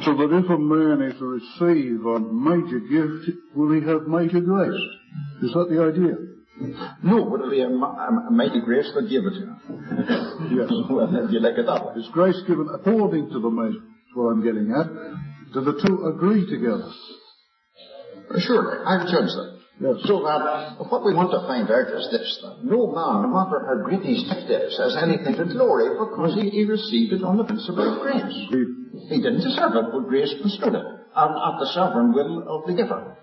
So that if a man is to receive a major gift, will he have major grace? Is that the idea? No, but it'll be a mighty grace that give it to him. Yes. Well, if you like it that way. Is grace given according to the measure? That's what I'm getting at. Do the two agree together? Surely, I'll judge that. Yes. So that what we want to find out is this, that no man, no matter how great his gift is, has anything to glory because he received it on the principle of grace. He didn't deserve it, but grace bestowed it at the sovereign will of the giver.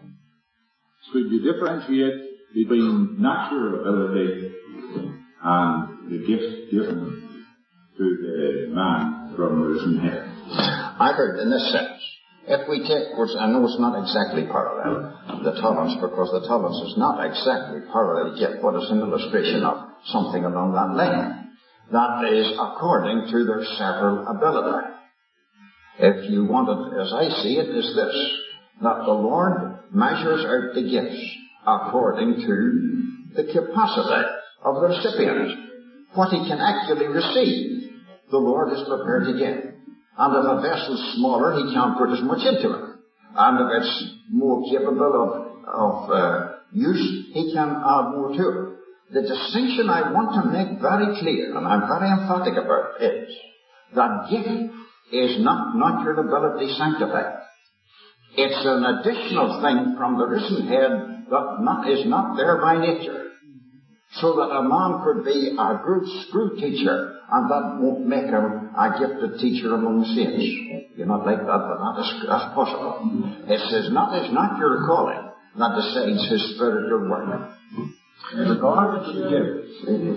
So you differentiate between natural ability and the gift given to the man from the risen head? I heard in this sense, if we take, which I know it's not exactly parallel, the talents, because the talents is not exactly parallel yet, but it's an illustration of something along that line. That is according to their several ability. If you want it, as I see it, is this, that the Lord measures out the gifts according to the capacity of the recipient. What he can actually receive, the Lord is prepared to give. And if a vessel's smaller, he can't put as much into it. And if it's more capable of use, he can add more to it. The distinction I want to make very clear, and I'm very emphatic about it, is that gift is not natural ability sanctified. It's an additional thing from the risen head that is not there by nature. So that a man could be a good school teacher, and that won't make him a gifted teacher among the saints. You're not like that, but that's possible. It's not your calling that decides his spiritual work. Regardless of the gift.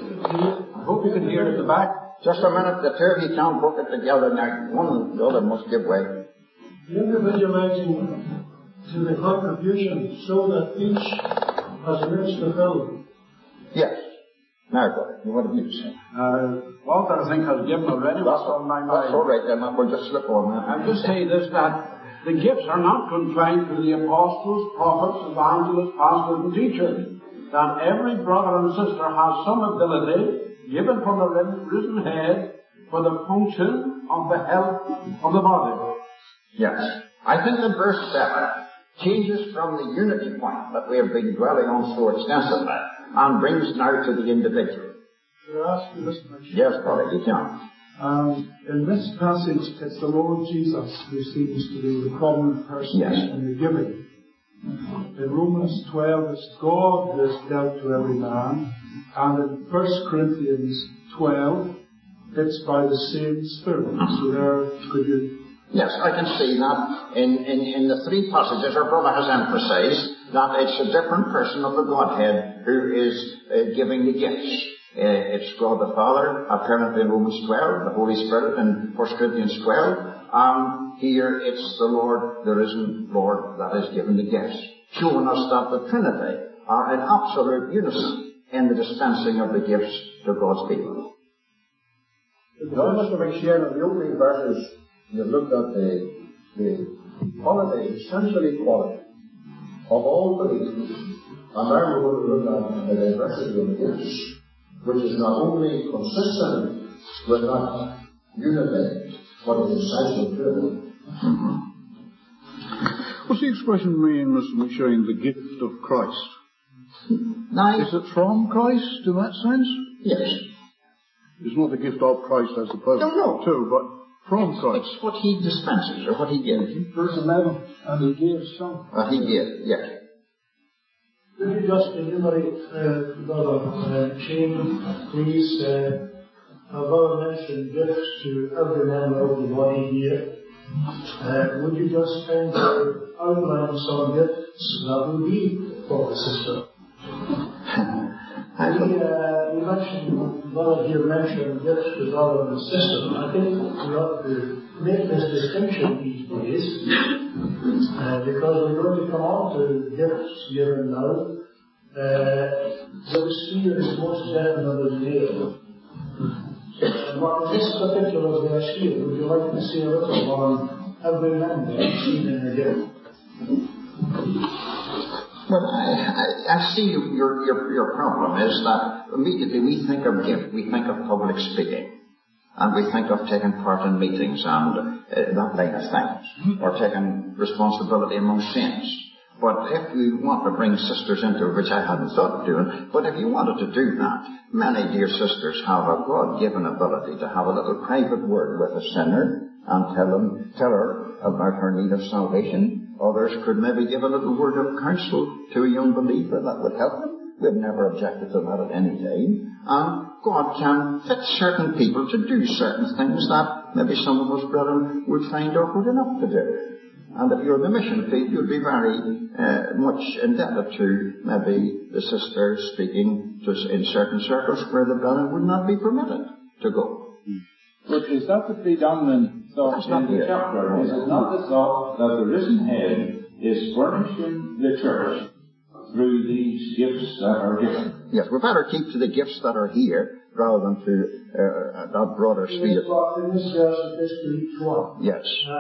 I hope you can hear at the back. Just a minute, the two of you can't work it together now. One and the other must give way. Individualizing to the contribution so that each has a niche to fill. Yes. Now, brother, what have you to say? Walter, I think, has given already what's on my mind. That's all right, then. We'll just slip on that. I'll just say this, that the gifts are not confined to the apostles, prophets, evangelists, pastors, and teachers. That every brother and sister has some ability given from the risen head for the function of the health of the body. Yes. I think that verse 7 changes from the unity point that we have been dwelling on so extensively and brings now to the individual. Can I ask you this question? Yes, brother, you can. In this passage, it's the Lord Jesus who seems to be the prominent person in the giving. In Romans 12, it's God who has dealt to every man. And in 1 Corinthians 12, it's by the same Spirit. So there, could you... Yes, I can see that in the three passages our brother has emphasized that it's a different person of the Godhead who is giving the gifts. It's God the Father, apparently in Romans 12, the Holy Spirit in 1 Corinthians 12. Here it's the Lord, the risen Lord, that is giving the gifts, showing us that the Trinity are in absolute unison in the dispensing of the gifts to God's people. Mr. McShane, in the opening verses, you've looked at the quality, essential equality of all believers. And now we're going to look at the diversity of the gifts, which is not only consistent with that unity, but is essential to it. What's the expression mean, Mr. McShane, the gift of Christ? Now, is it from Christ in that sense? Yes. It's not the gift of Christ as opposed to, but from Christ. It's what he dispenses, or what he gives. Verse 11, and he gave some. He gave, yes. Could you just enumerate, Brother Shane, please, Brother mentioned gifts to every member of the body here. Would you just kind of outline some gifts that would be for the sister? We mentioned, Brother here mentioned gifts to brother and sister. I think we ought to make this distinction these days, because we're going to come on to gifts given now. The sphere is most definitely male. But in this particular verse here, would you like to say a little on every member receiving a gift? Well, I see your problem is that immediately we think of gift, we think of public speaking. and we think of taking part in meetings and that line of things, or taking responsibility among saints. But if you want to bring sisters into it, which I hadn't thought of doing, but if you wanted to do that, many dear sisters have a God-given ability to have a little private word with a sinner and tell her about her need of salvation. Others could maybe give a little word of counsel to a young believer that would help them. We've never objected to that at any time. And God can fit certain people to do certain things that maybe some of us brethren would find awkward enough to do. And if you're in the mission field, you'd be very much indebted to maybe the sister speaking in certain circles where the brethren would not be permitted to go. But is that the predominant thought in the chapter? Is it not the thought that the risen head is furnishing the church through these gifts that are given? Yes, we better keep to the gifts that are here rather than to that broader sphere. In this verse, just to each one. Yes.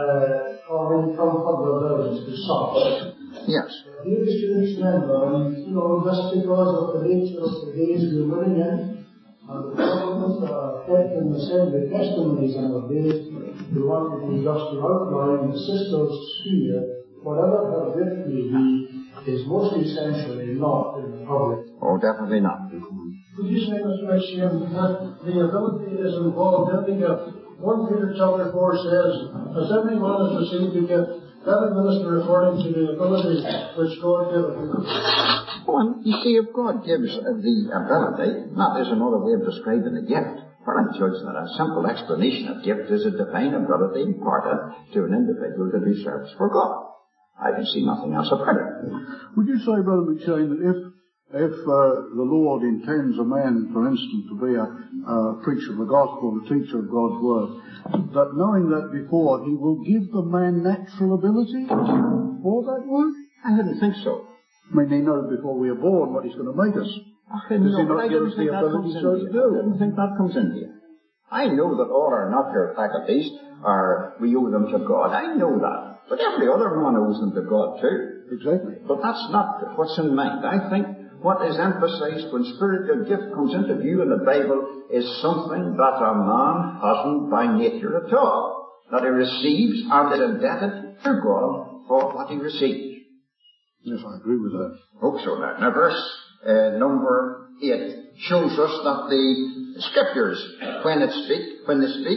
Or in from other versions to some. Yes. Here is to each member, and just because of the nature of the days we're living in, and the problems that are affecting the assembly testimonies in our days, we wanted to just to outline the sister's sphere, whatever her gift may be, is most essentially not in the public. Oh, definitely not. Could you say, Mr. Chairman, that the ability is involved in the gift? 1 Peter chapter 4 says, as everyone has received a gift, let him minister according to the ability which God giveth him. Well, you see, if God gives the ability, that is another way of describing the gift. For I judge that a simple explanation of gift is a divine ability imparted to an individual to do service for God. I can see nothing else about it. Would you say, Brother McShane, that if the Lord intends a man, for instance, to be a preacher of the gospel, a teacher of God's word, that knowing that before, he will give the man natural ability for that work? I didn't think so. I mean, he knows before we are born what he's going to make us. Does he not give us the ability so to do? I don't think that comes in here. I know that all our natural faculties we owe them to God. I know that. But every other man owes them to God too. Exactly. But that's not what's in mind. I think what is emphasized when spiritual gift comes into view in the Bible is something that a man hasn't by nature at all. That he receives and is indebted to God for what he receives. Yes, I agree with that. Hope so now. Now verse number 8 shows us that the Scriptures, when they speak,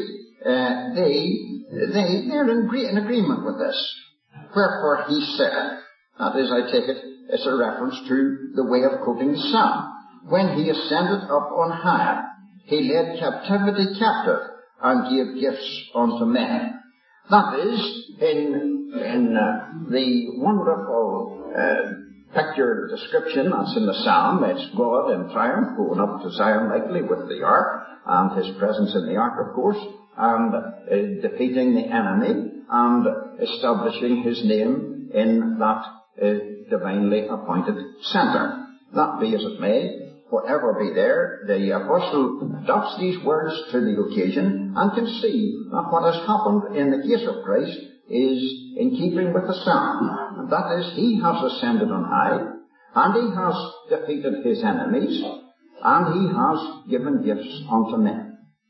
they're in agreement with this. Wherefore he said, that is, I take it, it's a reference to the way of quoting the Psalm. When he ascended up on high, he led captivity captive and gave gifts unto men. That is, in the wonderful picture description that's in the Psalm, it's God in triumph going up to Zion likely with the ark, and his presence in the ark, of course, and defeating the enemy, and establishing his name in that divinely appointed centre. That be as it may, whatever be there, the apostle adopts these words to the occasion and can see that what has happened in the case of Christ is in keeping with the Psalm. And that is, he has ascended on high, and he has defeated his enemies, and he has given gifts unto men.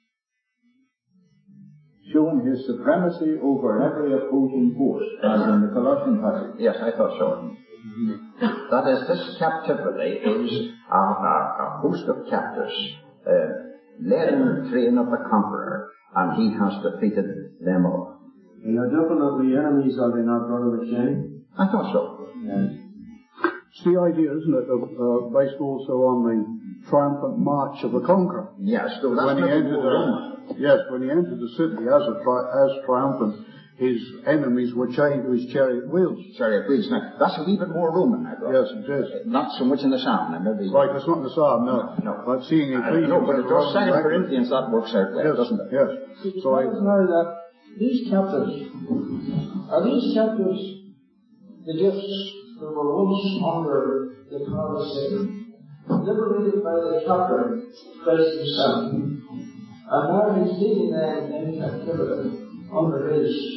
Showing his supremacy over every opposing force, as in the Colossian passage. Yes, I thought so. That is, this captivity is a host of captives led in the train of the conqueror, and he has defeated them all. They are definitely enemies, are they not, Brother McShane? I thought so. Yes. It's the idea, isn't it, based also on the triumphant march of the conqueror. Yes, so that's when he entered the city as triumphant, his enemies were chained to his chariot wheels. Chariot wheels. Now, that's a wee bit more Roman, I thought. Yes, it is. Not so much in the Psalm, maybe. Right, it's not in the Psalm, no. But seeing Ephesians... No, but it does 2 Corinthians, that works out well, doesn't it? Yes. So I know that these captives, are these captives the gifts that were once under the power of Satan, liberated by the captor, Christ himself, and now he's leading them in captivity under his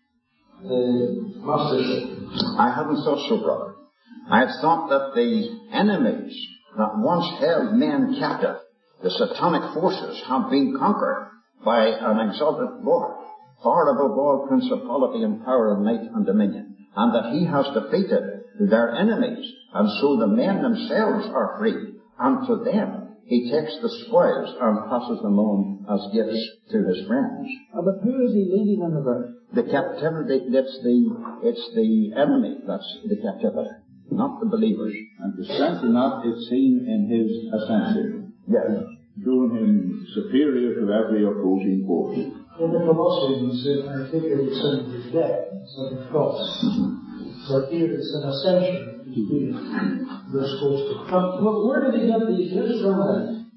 mastership? I haven't thought so, brother. I have thought that the enemies that once held men captive, the satanic forces, have been conquered, by an exalted Lord, far above all principality and power and might and dominion, and that he has defeated their enemies, and so the men themselves are free, and to them he takes the spoils and passes them on as gifts to his friends. But who is he leading in the verse? The captivity, it's the enemy that's the captivity, not the believers. And to strengthen that, it's seen in his ascension. Yes. Showing him superior to every opposing force. In the Colossians, I think it's in the death, it's on the cross. But here it's an ascension. They're supposed to come. Well, where did he get these gifts from then?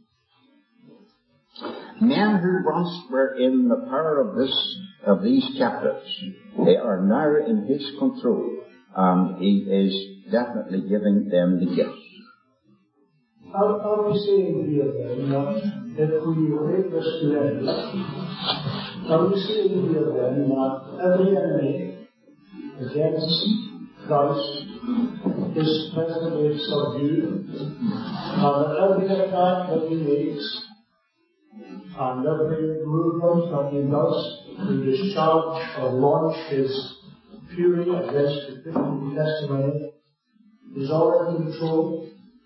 Men who once were in the power of these captives, they are now in his control, and he is definitely giving them the gifts. Are we saying here then that if we relate this to enemies, are we saying here then that every enemy against Christ is presently subdued, and that every attack that he makes and every movement that he does to discharge or launch his fury against the Christian testimony is all in control?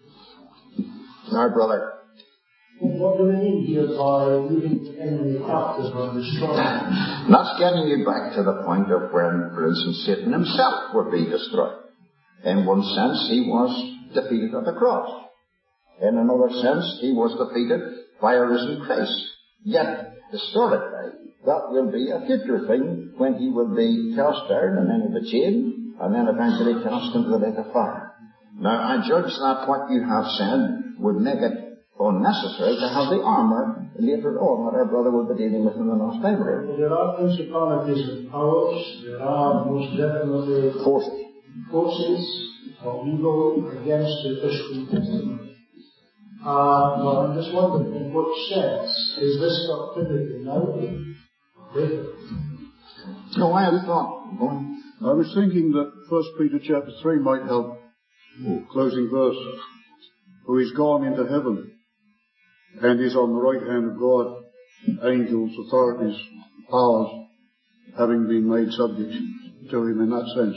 Now, brother, what do we mean here by leaving the enemy captive or destroyed? that's getting you back to the point of when, for instance, Satan himself would be destroyed. In one sense, he was defeated at the cross. In another sense, he was defeated by a risen Christ. Yet, historically, that will be a future thing when he will be cast down and into the chain, and then eventually cast into the lake of fire. Now, I judge that what you have said would make it unnecessary to have the armour later on that our brother will be dealing with in the last library. Well, there are principalities and powers, there are most definitely forces of evil against the Christian testimony. Well, I'm just wondering, in what sense is this captivity now later? No, I had thought. I was thinking that 1 Peter chapter 3 might help. Closing verse. For he's gone into heaven and is on the right hand of God, angels, authorities, powers, having been made subject to him in that sense.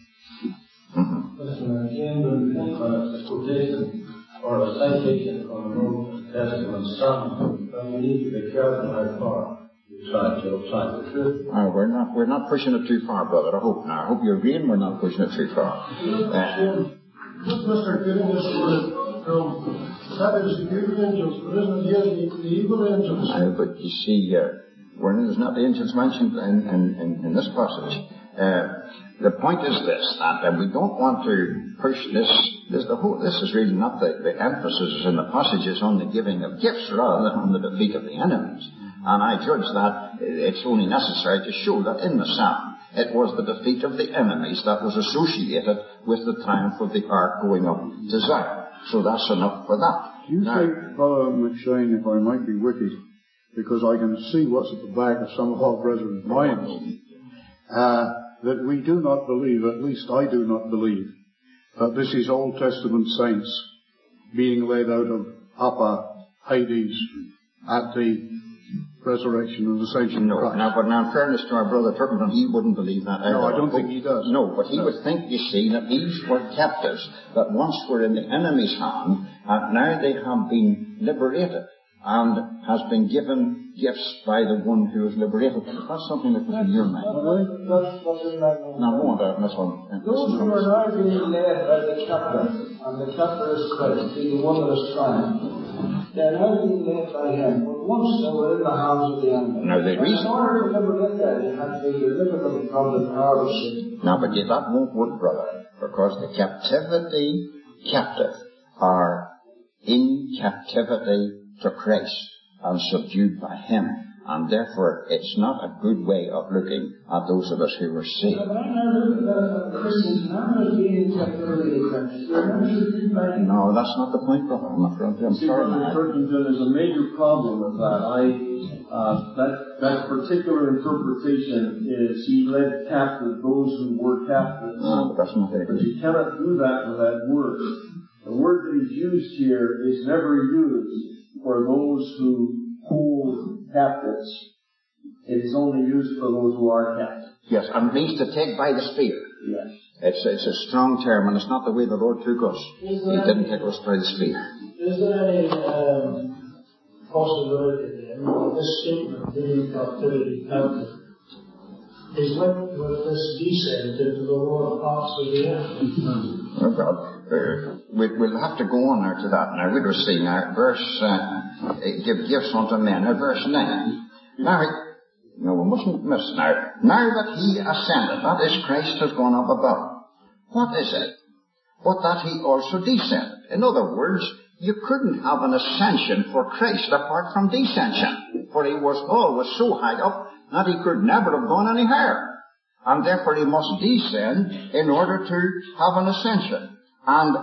Listen, again, when we think about a quotation or a citation from an Old Testament psalm, then we need to be careful how far we try to apply the truth. We're not pushing it too far, brother. I hope you're agreeing we're not pushing it too far. Mr. Gooding is that is the good angels, but isn't it here the evil angels? But you see, there's not the angels mentioned in this passage. The point is this, that we don't want to push this is really not the emphasis in the passages on the giving of gifts rather than on the defeat of the enemies. And I judge that it's only necessary to show that in the psalm it was the defeat of the enemies that was associated with the triumph of the ark going up to Zion. So that's enough for that. You say, Brother McShane, if I might be wicked, because I can see what's at the back of some of our brethren's minds, that we do not believe, at least I do not believe, that this is Old Testament saints being led out of Upper Hades at the resurrection and ascension of Christ. But in fairness to our brother Turkington, he wouldn't believe that either. No, I don't think he does. No, but he would think, you see, that these were captives that once were in the enemy's hand, and now they have been liberated and has been given gifts by the one who has liberated them. That's something that was in your mind. That's what's in my mind. Now, go on to this one. Those who are now being led by the captor, and the captor is Christ, being the one that is triumph, they're now being led by him. But once they were in the hands of the enemy. Now, the reason... In order to liberate them, they had to deliver them from the power of sin. Now, but yet that won't work, brother, because the captive are in captivity to Christ and subdued by him. And therefore, it's not a good way of looking at those of us who were saved. But I now look at Christians now as being in captivity to Christ. No, that's not the point, brother. I'm sorry. Brother Turkington, there's a major problem with that. That particular interpretation is he led captive those who were captives. No, but that's not it. But you cannot do that with that word. The word that is used here is never used for those who hold captives. It is only used for those who are kept. Yes, and it means to take by the spear. Yes. It's a strong term, and it's not the way the Lord took us. He didn't take us by the spear. Is there any possibility then that this statement, leaving captivity captive, is linked with this descent into the lower parts of the earth? Oh God. We'll have to go on there to that. Now, we'll see now, verse, give gifts unto men, verse 9. Now, we mustn't miss now. Now that he ascended, that is, Christ has gone up above. What is it? But that he also descended. In other words, you couldn't have an ascension for Christ apart from descension. For he was always so high up that he could never have gone any higher. And therefore he must descend in order to have an ascension. And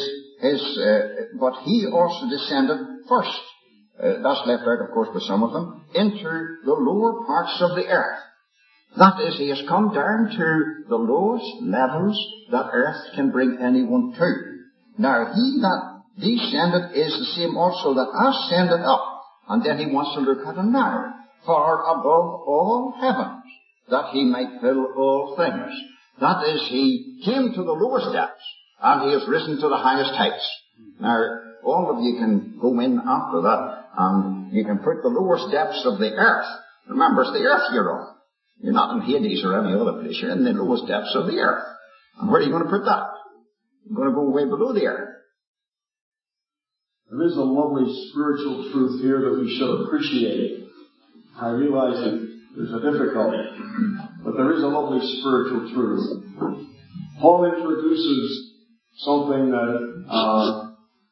but he also descended first. That's left out, of course, by some of them, into the lower parts of the earth. That is, he has come down to the lowest levels that earth can bring anyone to. Now, he that descended is the same also that ascended up. And then he wants to look at him now, far above all heavens, that he might fill all things. That is, he came to the lowest depths, and he has risen to the highest heights. Now, all of you can go in after that, and you can put the lowest depths of the earth. Remember, it's the earth you're on. You're not in Hades or any other place. You're in the lowest depths of the earth. And where are you going to put that? You're going to go way below the earth. There is a lovely spiritual truth here that we should appreciate. I realize that there's a difficulty, but there is a lovely spiritual truth. Paul introduces something that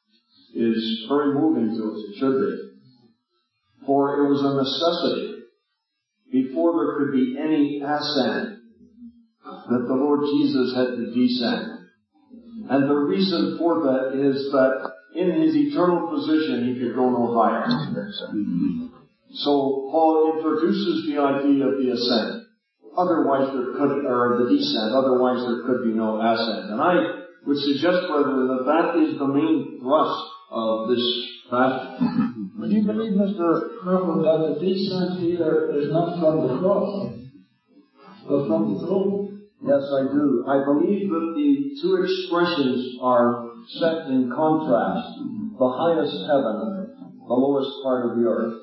is very moving to us. It should be. For it was a necessity, before there could be any ascent, that the Lord Jesus had to descend. And the reason for that is that in his eternal position he could go no higher. So Paul introduces the idea of the ascent. Otherwise there could, or the descent, otherwise there could be no ascent. And I would suggest, brethren, that that is the main thrust of this passage. But you believe, Mr. Reverend, that the descent here is not from the cross, but from the throne? Yes, I do. I believe that the two expressions are set in contrast. The highest heaven, the lowest part of the earth.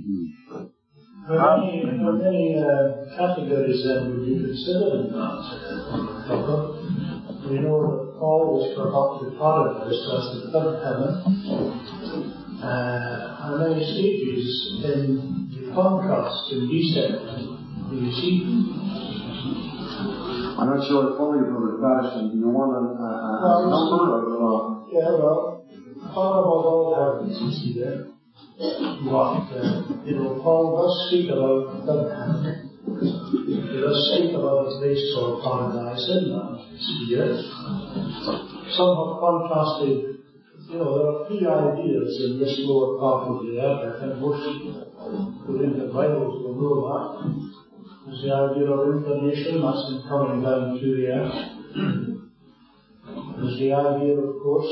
How many categories then would you consider in that? We know that Paul was corrupted part of this as the third heaven. How many stages in the contrast in descent do you see? I'm not sure I follow you, Brother Patterson. Do you want a number of... Yeah, well, far above all heavens, you see there. What, Paul does speak about the third heaven. He does speak about the place called paradise in that sphere. Some have contrasted, there are three ideas in this lower part of the earth. I think most within the Bibles will know that. There's the idea of incarnation, that's in coming down to the earth. There's the idea, of course,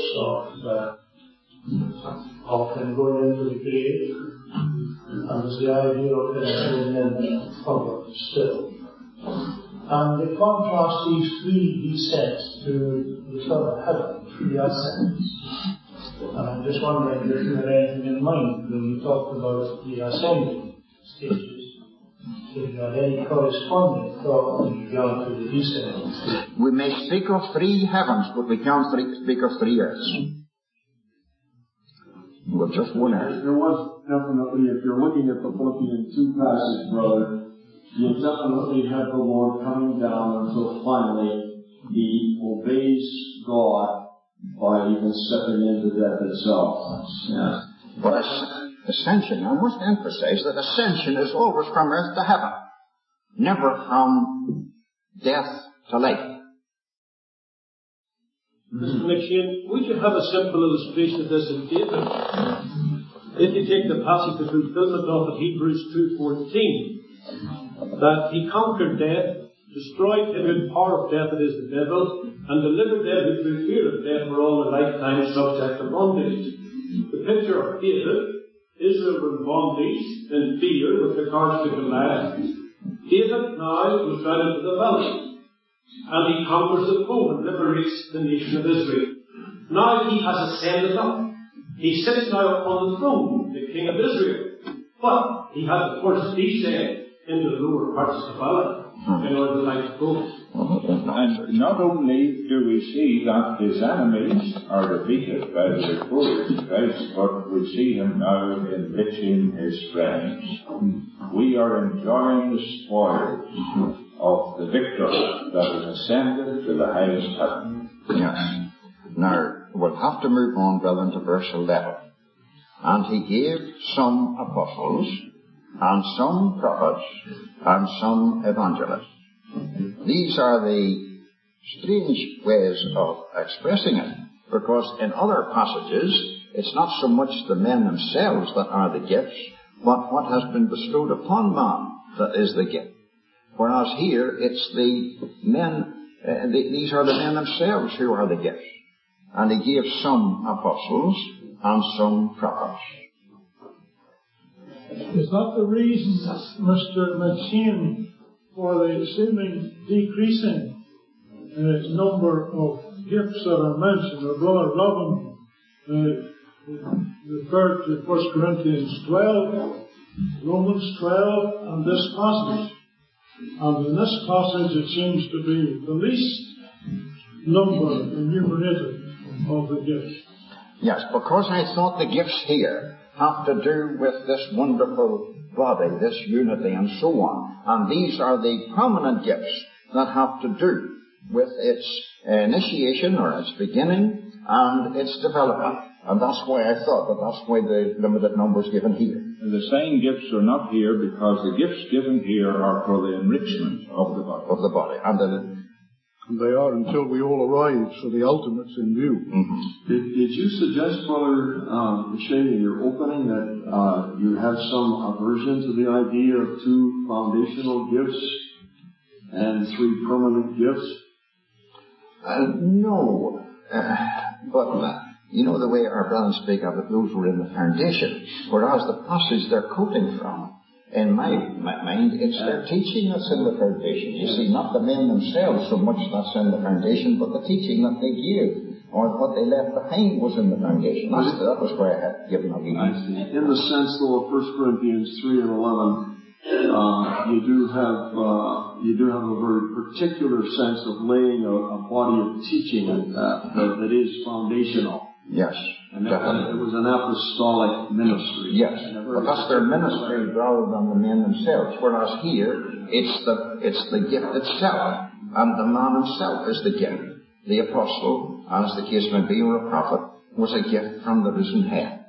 of going into the grave. And there's the idea of going in public still. And they contrast these three descents to the third heaven, three ascents. And I'm just wondering if you had anything in mind when you talked about the ascending stages. If you had any corresponding thought in regard to the descending stages. We may speak of three heavens, but we can't speak of three earths. Well, just one earth. There was definitely, if you're looking at the Philippians 2 passage, brother, you definitely have the Lord coming down until finally he obeys God by even stepping into death itself. Yeah. But ascension, I must emphasize that ascension is always from earth to heaven, never from death to life. Mr. McShane, would you have a simple illustration of this in David? If you take the passage of fulfillment of Hebrews 2:14, that he conquered death, destroyed every power of death that is the devil, and delivered every through fear of death for all their lifetime subject to bondage. The picture of David Israel were in bondage and fear with regards to Goliath, David now was down into the valley, and he conquers the foe and liberates the nation of Israel. Now he has ascended up. He sits now upon the throne, the king of Israel. But he had to first descend into the lower parts of the valley in order to light the foe. And not only do we see that his enemies are defeated by the victorious Christ, but we see him now enriching his friends. We are enjoying the spoils of the victor that has ascended to the highest heaven. Yes. Now, we'll have to move on, brethren, to verse 11. And he gave some apostles, and some prophets, and some evangelists. These are the strange ways of expressing it, because in other passages, it's not so much the men themselves that are the gifts, but what has been bestowed upon man that is the gift. Whereas here, it's the men, these are the men themselves who are the gifts. And he gave some apostles and some prophets. Is that the reason, Mr. McShane, for the seeming decreasing number of gifts that are mentioned? Our brother Robin referred to 1 Corinthians 12, Romans 12, and this passage. And in this passage it seems to be the least number enumerated of the gifts. Yes, because I thought the gifts here have to do with this wonderful body, this unity, and so on. And these are the prominent gifts that have to do with its initiation or its beginning and its development. And that's why I thought that that's why the limited number is given here. The same gifts are not here because the gifts given here are for the enrichment of the body. Of the body. And they are until we all arrive, so the ultimate's in view. Mm-hmm. Did you suggest, Brother McShane, in your opening that you have some aversion to the idea of 2 foundational gifts and 3 permanent gifts? No. But you know the way our brothers speak of it, those were in the foundation. Whereas the passage they're quoting from, in my mind, it's their teaching that's in the foundation. You see, not the men themselves so much that's in the foundation, but the teaching that they gave, or what they left behind was in the foundation. That was where I had given a reading. I see. In the sense, though, of 1 Corinthians 3 and 11, you do have a very particular sense of laying a body of teaching that is foundational. Yes, and it was an apostolic ministry. Yes, but that's their ministry rather than the men themselves. Whereas here, it's the gift itself, and the man himself is the gift. The apostle, as the case may be, or a prophet, was a gift from the risen head.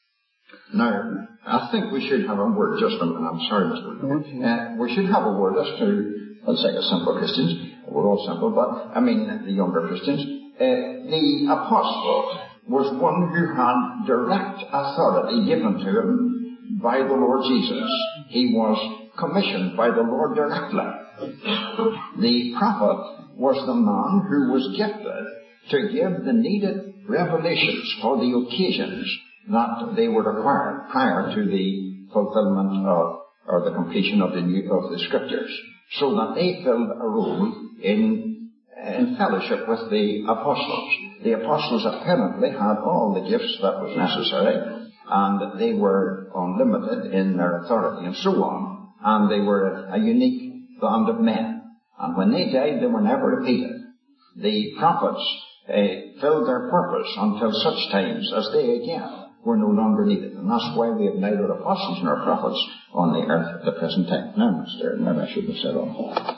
Now, I think we should have a word, just a minute, I'm sorry, Mr. Wood. We should have a word as to, let's say, the simple Christians. We're all simple, but, I mean, the younger Christians. The apostle was one who had direct authority given to him by the Lord Jesus. He was commissioned by the Lord directly. The prophet was the man who was gifted to give the needed revelations for the occasions that they were required prior to the fulfillment of, or the completion of the scriptures, so that they filled a role in fellowship with the apostles. The apostles apparently had all the gifts that was necessary, and they were unlimited in their authority and so on, and they were a unique band of men. And when they died, they were never repeated. The prophets filled their purpose until such times as they again were no longer needed. And that's why we have neither apostles nor prophets on the earth at the present time. Now, Mr. Maybe I shouldn't have said all.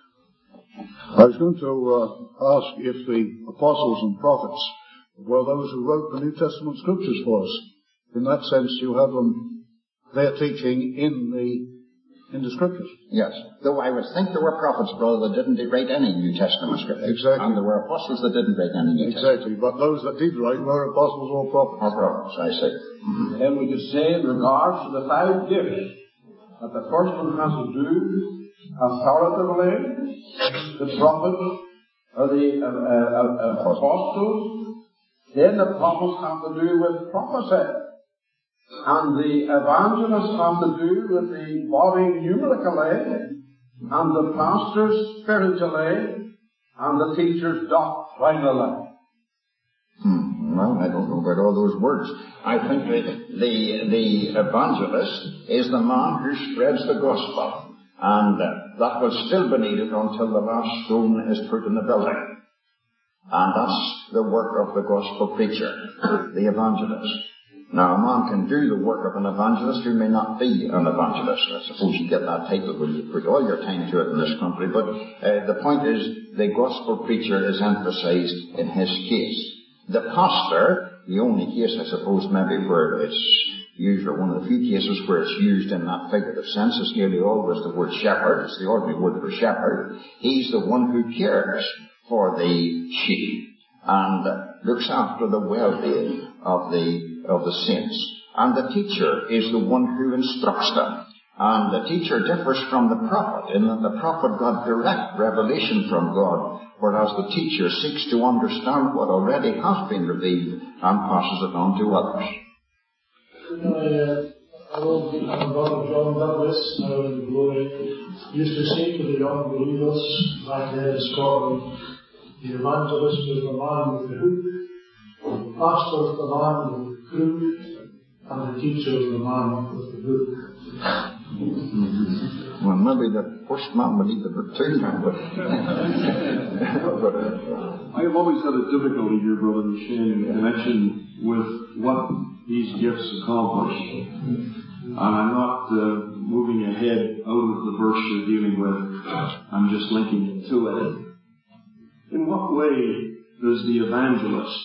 I was going to ask if the apostles and prophets were those who wrote the New Testament scriptures for us. In that sense, you have them, their teaching in the scriptures. Yes. Though I would think there were prophets, brother, that didn't write any New Testament scriptures. Exactly. And there were apostles that didn't write any New Testament. Exactly. But those that did write were apostles or prophets. Or prophets, I see. Mm-hmm. Then we could say in regards to the 5 gifts, that the first one has to do authoritatively, the prophets, or the apostles. Then the prophets have to do with prophecy. and the evangelists have to do with the body numerically, and the pastors spiritually, and the teachers doctrinally. Well, I don't know about all those words. I think that the evangelist is the man who spreads the gospel, and that will still be needed until the last stone is put in the building. And that's the work of the gospel preacher, the evangelist. Now, a man can do the work of an evangelist who may not be an evangelist. I suppose you get that title when you put all your time to it in this country, but the point is the gospel preacher is emphasized in his case. The pastor, the only case, I suppose, maybe where it's used, or one of the few cases where it's used in that figurative sense, is nearly always the word shepherd. It's the ordinary word for shepherd. He's the one who cares for the sheep and looks after the well-being of the saints. And the teacher is the one who instructs them. And the teacher differs from the prophet in that the prophet got direct revelation from God, whereas the teacher seeks to understand what already has been revealed and passes it on to others. I wrote Brother John Douglas, now in glory, used to say to the young believers back there in Scotland, the evangelist was the man with the hook, the pastor was the man with the crook, and the teacher was the man with the book. Well, maybe the first man would need the book too, but I have always had a difficulty here, Brother Shane, in connection with what these gifts accomplish. And I'm not moving ahead out of the verse you're dealing with. I'm just linking it to it. In what way does the evangelist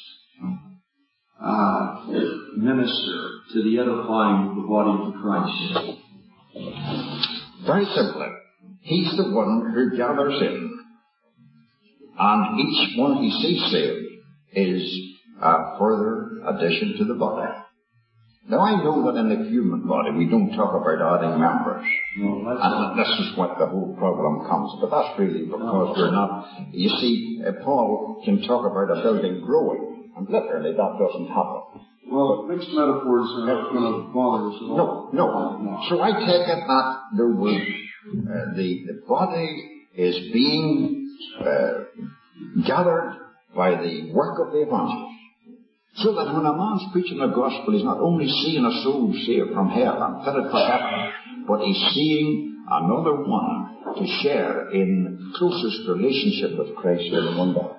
minister to the edifying of the body of Christ? very simply, he's the one who gathers in, and each one he sees saved is a further addition to the body. Now, I know that in the human body we don't talk about adding members. And this is what the whole problem comes. But that's really because we're not... You see, Paul can talk about a building growing, and literally that doesn't happen. Well, mixed metaphors are not going to bother us at all. No. So I take it that the body is being gathered by the work of the evangelist. So that when a man's preaching the gospel, he's not only seeing a soul saved from hell and fitted for heaven, but he's seeing another one to share in closest relationship with Christ here in one body.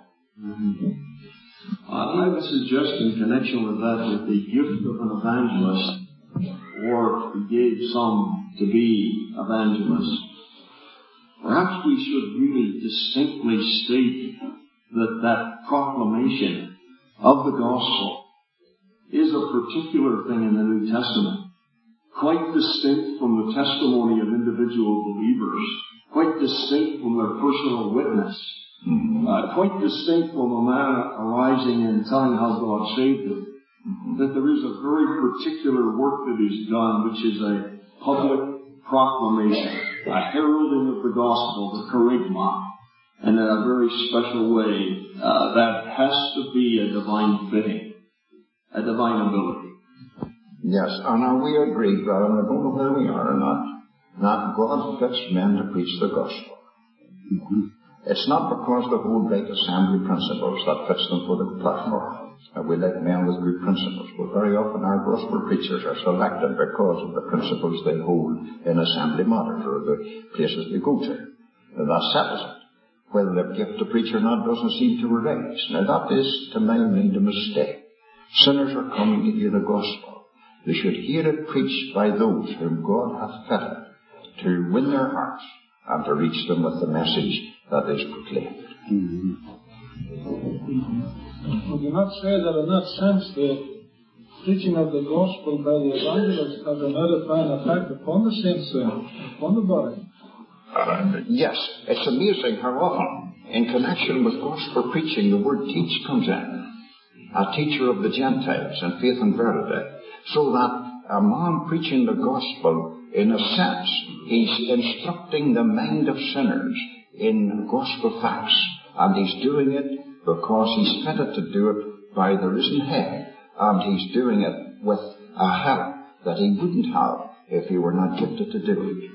I would suggest in connection with that the gift of an evangelist, or if we gave some to be evangelists, perhaps we should really distinctly state that proclamation of the gospel is a particular thing in the New Testament, quite distinct from the testimony of individual believers, quite distinct from their personal witness, quite distinct from a man arising and telling how God saved him, that there is a very particular work that is done, which is a public proclamation, a heralding of the gospel, the kerygma, and in a very special way, that has to be a divine fitting, a divine ability. Yes, and we agree, brother, and I don't know where we are or not, that God fits men to preach the gospel. It's not because they hold right assembly principles that fits them for the platform. We like men with good principles, but very often our gospel preachers are selected because of the principles they hold in assembly matters or the places they go to. That settles it. Whether their gift to preach or not doesn't seem to arise. Now that is, to my mind, a mistake. Sinners are coming to hear the gospel. They should hear it preached by those whom God hath fitted to win their hearts and to reach them with the message that is proclaimed. Would you not say that in that sense the preaching of the gospel by the evangelist has an edifying effect upon the saints then, upon the body? Yes, it's amazing how often, in connection with gospel preaching, the word teach comes in. A teacher of the Gentiles in faith and verity. So that a man preaching the gospel, in a sense, he's instructing the mind of sinners in gospel facts. And he's doing it because he's fitted to do it by the risen head. And he's doing it with a help that he wouldn't have if he were not gifted to do it.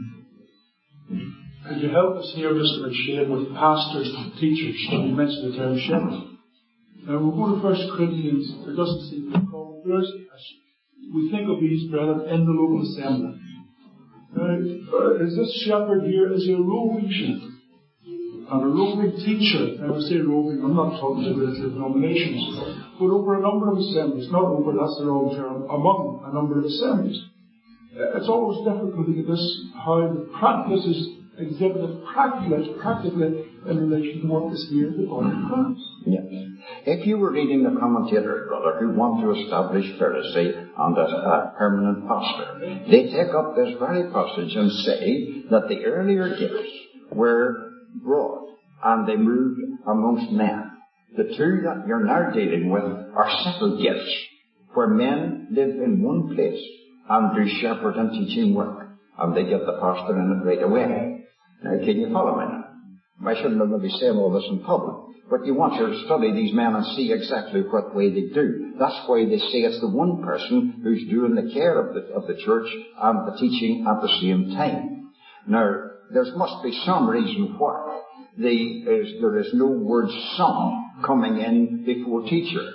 Could you help us here, Mr. McShane, with pastors and teachers? You mentioned the term shepherd. Now, we go to 1 Corinthians, there doesn't seem to be a problem. We think of these brethren in the local assembly. Now, is this shepherd here, is he a roving shepherd? And a roving teacher, and when I say roving, I'm not talking about the denominations, but over a number of assemblies, not over, that's the wrong term, among a number of assemblies. It's always difficult to get this, how the practice is exhibited practically in relation to what is here in the body of Christ. Yes. If you were reading the commentators, brother, who want to establish Pharisee and a permanent pastor, they take up this very passage and say that the earlier gifts were broad and they moved amongst men. The two that you're now dealing with are settled gifts, where men live in one place and do shepherd and teaching work, and they get the pastor in it right away. Now, can you follow me now? I shouldn't have maybe saying all this in public, but you want you to study these men and see exactly what way they do. That's why they say it's the one person who's doing the care of the church and the teaching at the same time. Now, there must be some reason why there is no word some coming in before teachers.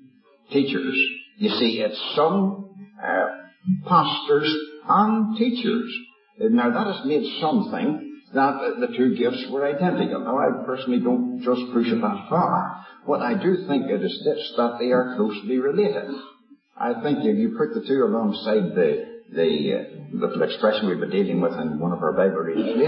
You see, it's some pastors and teachers. Now, that has made something that the two gifts were identical. Now, I personally don't just push it that far. What I do think it is this, that they are closely related. I think if you put the two alongside the little expression we've been dealing with in one of our Bible readings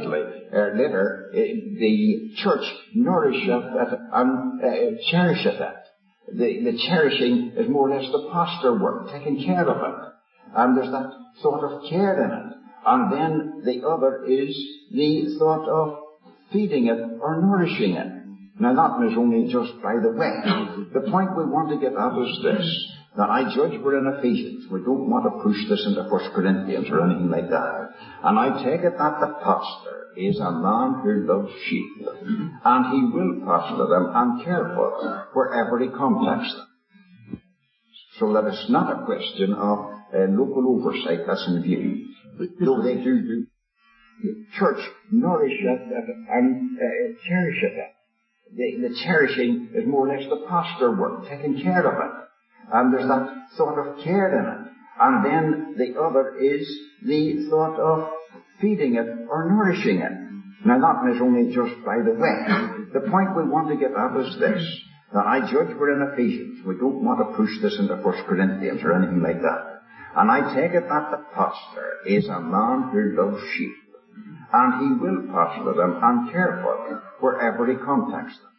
later, the church nourisheth and cherisheth it. The cherishing is more or less the pastor work, taking care of it. And there's that sort of care in it. And then the other is the thought of feeding it or nourishing it. Now that is only just by the way. The point we want to get at is this, that I judge we're in Ephesians. We don't want to push this into 1 Corinthians or anything like that. And I take it that the pastor is a man who loves sheep. And he will pastor them and care for them wherever he contacts them. So that it's not a question of local oversight that's in view. Though they do church nourisheth and cherisheth it. The cherishing is more or less the pastor work, taking care of it. And there's that sort of care in it. And then the other is the thought of feeding it or nourishing it. Now that is only just by the way. The point we want to get at is this, that I judge we're in Ephesians. We don't want to push this into 1 Corinthians or anything like that. And I take it that the pastor is a man who loves sheep. And he will pastor them and care for them wherever he contacts them.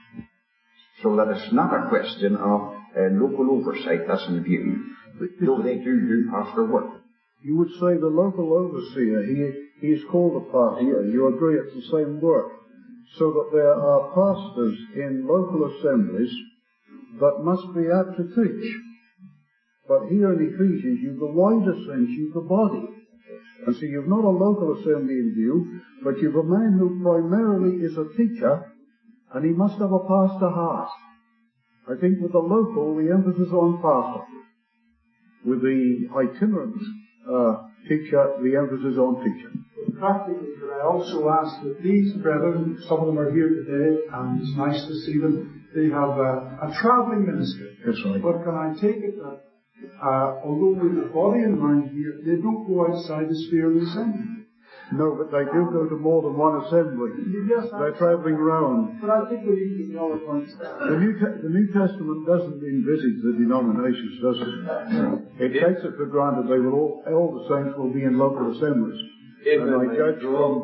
So that it's not a question of local oversight that's in view. Though they do pastor work. You would say the local overseer, he is called a pastor. You agree it's the same work. So that there are pastors in local assemblies that must be apt to teach. But here in Ephesians, you've the wider sense, you've the body. And so you've not a local assembly in view, but you've a man who primarily is a teacher, and he must have a pastor heart. I think with the local, the emphasis on pastor. With the itinerant teacher, the emphasis on teacher. Practically, could I also ask that these brethren, some of them are here today, and it's nice to see them, they have a travelling ministry. Yes, right. But can I take it that although with the body in mind here, they don't go outside the sphere of the assembly? No, but they do go to more than one assembly. Yes, they're travelling round. But I think we need to get all the points there. The New Testament doesn't envisage the denominations, does it? It takes it for granted they will all the saints will be in local assemblies. And I judge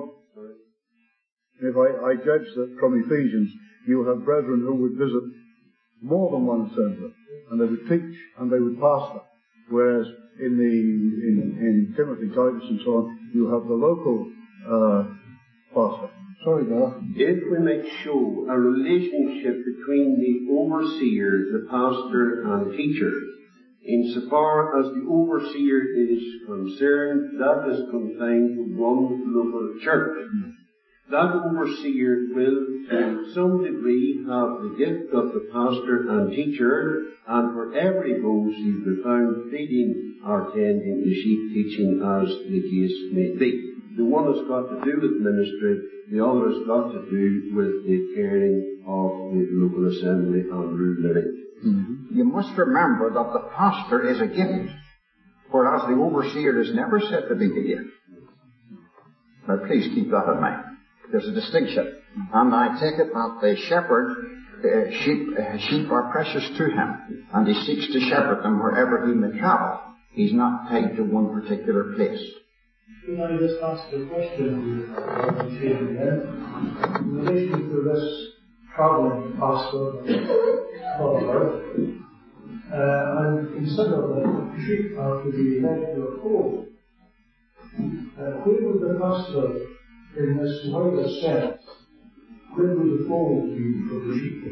that from Ephesians, you have brethren who would visit more than one assembly, and they would teach and they would pastor. Whereas in Timothy, Titus, and so on, you have the local pastor. Sorry, Gareth. If we might show a relationship between the overseer, the pastor, and teacher, insofar as the overseer is concerned, that is confined to one local church. That overseer will, to some degree, have the gift of the pastor and teacher, and wherever he goes, he will be found feeding or tending the sheep, teaching as the case may be. The one has got to do with ministry, the other has got to do with the caring of the local assembly and rule therein. Mm-hmm. You must remember that the pastor is a gift, whereas the overseer is never said to be a gift. Now please keep that in mind. There's a distinction. And I take it that the shepherd, sheep are precious to him, and he seeks to shepherd them wherever he may travel. He's not tied to one particular place. Can I just ask a question in relation to this traveling pastor and consider that sheep are to be led to a fold. Where would the pastor, in this wider sense, where would the fold be for the sheep?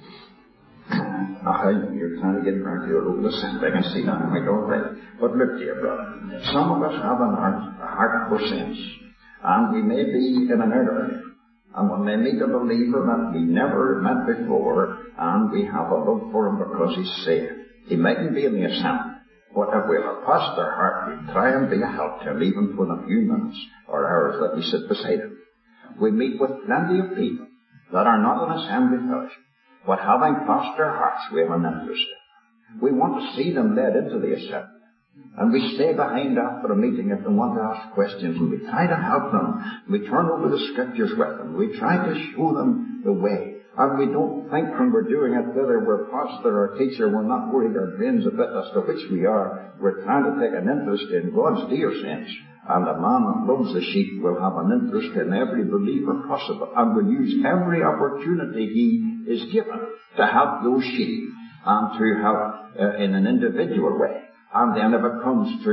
You're trying to get around to your local assembly. I can see that in my doorway. But look, dear brother, some of us have a heart for sense, and we may be in an area, and we may meet a believer that we never met before, and we have a love for him because he's saved. He mightn't be in the assembly, but if we have a pastor heart, we try and be a help to him, even for the few minutes or hours that we sit beside him. We meet with plenty of people that are not in assembly fellowship, but having pastor hearts, we have an interest in. We want to see them led into the assembly. And we stay behind after a meeting if they want to ask questions, and we try to help them. We turn over the scriptures with them. We try to show them the way. And we don't think when we're doing it, whether we're pastor or teacher, we're not worried our brains a bit as to which we are. We're trying to take an interest in God's dear sense. And a man that loves the sheep will have an interest in every believer possible, and will use every opportunity he is given to help those sheep and to help in an individual way. And then if it comes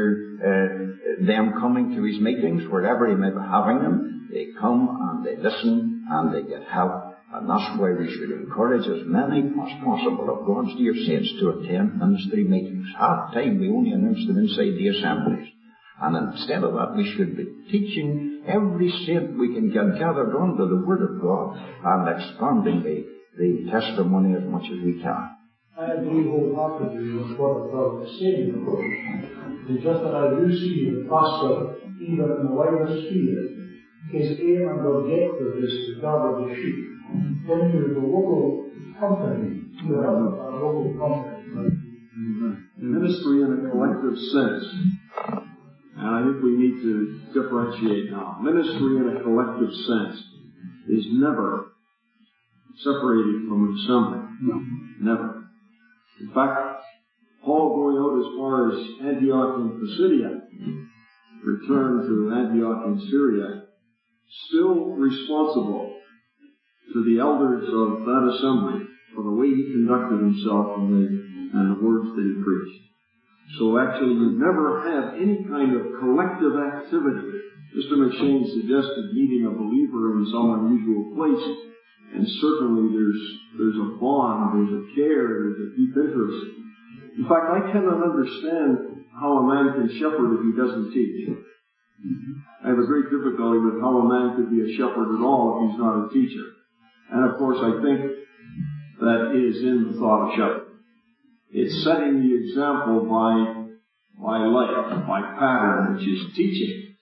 to them coming to his meetings, wherever he may be having them, they come and they listen and they get help. And that's why we should encourage as many as possible of God's dear saints to attend ministry meetings. Half time we only announce them inside the assemblies. And instead of that, we should be teaching every saint we can get gathered onto the Word of God and expanding the testimony as much as we can. I agree wholeheartedly with what the brother is saying, of course. It's just that I do see the pastor, even in the wider sphere, his aim and objective is to gather the sheep into the local company, to have a local company. Ministry in a collective sense. And I think we need to differentiate now. Ministry in a collective sense is never separated from an assembly. No. Never. In fact, Paul going out as far as Antioch in Pisidia, returned to Antioch in Syria, still responsible to the elders of that assembly for the way he conducted himself and the words that he preached. So actually you never have any kind of collective activity. Mr. McShane suggested meeting a believer in some unusual place, and certainly there's a bond, there's a care, there's a deep interest. In fact, I cannot understand how a man can shepherd if he doesn't teach. I have a great difficulty with how a man could be a shepherd at all if he's not a teacher. And of course I think that is in the thought of shepherd. It's setting the example by life, by pattern, which is teaching.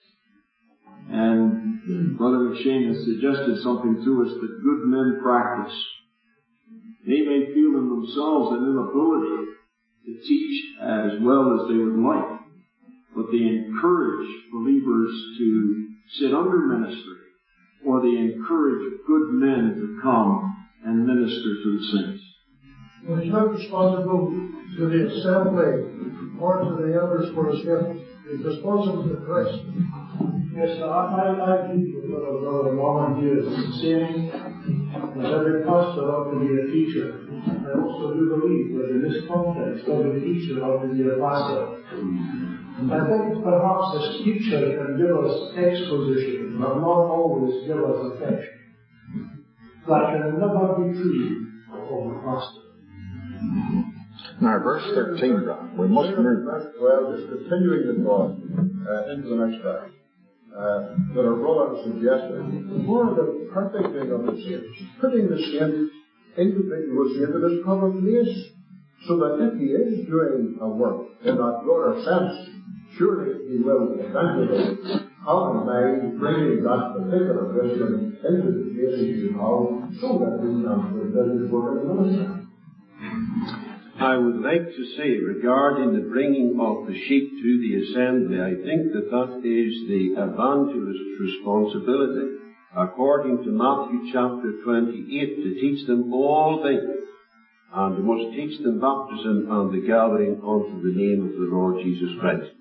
And Brother McShane has suggested something to us that good men practice. They may feel in themselves an inability to teach as well as they would like, but they encourage believers to sit under ministry, or they encourage good men to come and minister to the saints. Well, it's not responsible to the assembly or to the elders for his gift. It's responsible to Christ. Yes, I agree with what Brother Norman here is saying, that every pastor ought to be a teacher. I also do believe that in this context, every teacher ought to be a pastor. I think perhaps this teacher can give us exposition, but not always give us affection. That can never be true of the pastor. Now, verse 13, brother, we must move. Well, just continuing the thought into the next verse. That our brother suggested, more of the perfecting of the saints, putting the saint, individual saint in his proper place. So that if he is doing a work in that broader sense, surely he will eventually come by bringing that particular Christian into the place now, so that he can fulfill his work in the ministry. I would like to say, regarding the bringing of the sheep to the assembly, I think that is the evangelist's responsibility, according to Matthew chapter 28, to teach them all things. And you must teach them baptism and the gathering unto the name of the Lord Jesus Christ.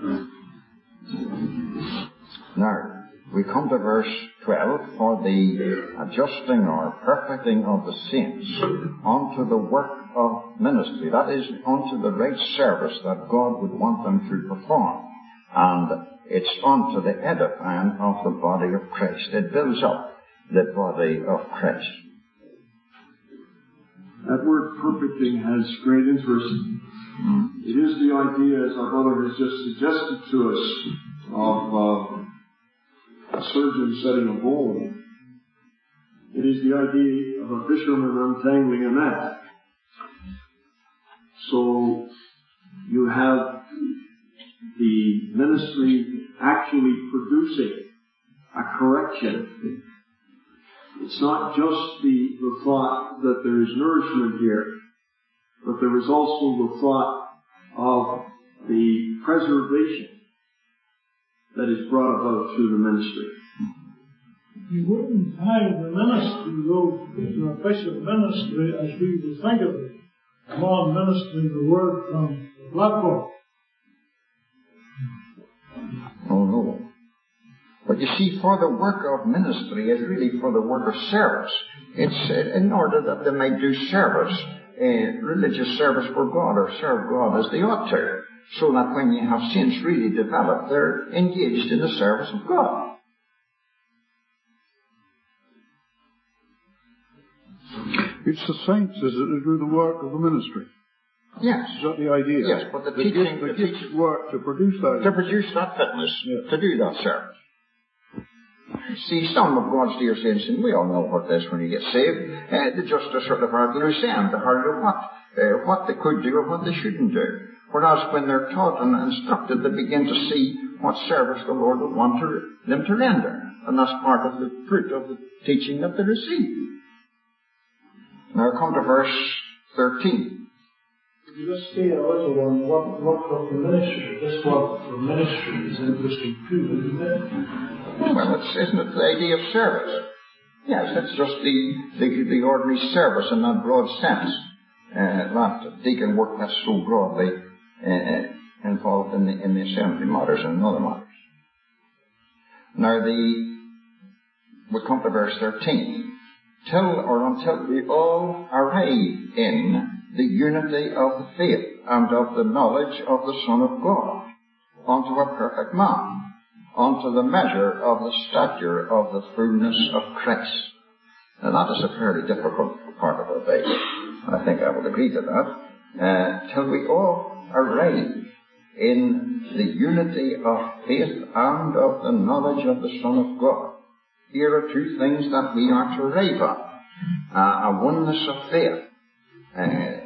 Now, we come to verse 12, for the adjusting or perfecting of the saints unto the work of ministry. That is, unto the right service that God would want them to perform. And it's unto the edifying of the body of Christ. It builds up the body of Christ. That word perfecting has great interest. It is the idea, as our brother has just suggested to us, of a surgeon setting a bone. It is the idea of a fisherman untangling a net. So you have the ministry actually producing a correction. It's not just the thought that there is nourishment here, but there is also the thought of the preservation that is brought about through the ministry. You wouldn't have the ministry, though, an official ministry as we would think of it. Come on, ministering the word from the platform. Oh, no. But you see, for the work of ministry is really for the work of service. It's in order that they may do service, religious service for God, or serve God as they ought to, so that when you have saints really developed, they're engaged in the service of God. It's the saints, is it, who do the work of the ministry? Yes. Is that the idea? Yes, but the teaching work to produce that. To produce that fitness, yes. To do that service. See, some of God's dear saints, and we all know what it is when you get saved, they just sort of are loose end, to hardly what they could do or what they shouldn't do. Whereas when they're taught and instructed, they begin to see what service the Lord would want them to render. And that's part of the fruit of the teaching that they receive. Now come to verse 13. You just say a little on work of the ministry. This work of ministry is interesting too, isn't it? Well, isn't it the idea of service? Yes, it's just the ordinary service in that broad sense. That deacon work that's so broadly involved in the assembly matters and other matters. Now we come to verse 13. Until we all arrive in the unity of the faith and of the knowledge of the Son of God, unto a perfect man, unto the measure of the stature of the fullness of Christ. Now that is a fairly difficult part of our faith. I think I will agree to that. Till we all arrive in the unity of faith and of the knowledge of the Son of God. Here are two things that we are to arrive at. A oneness of faith and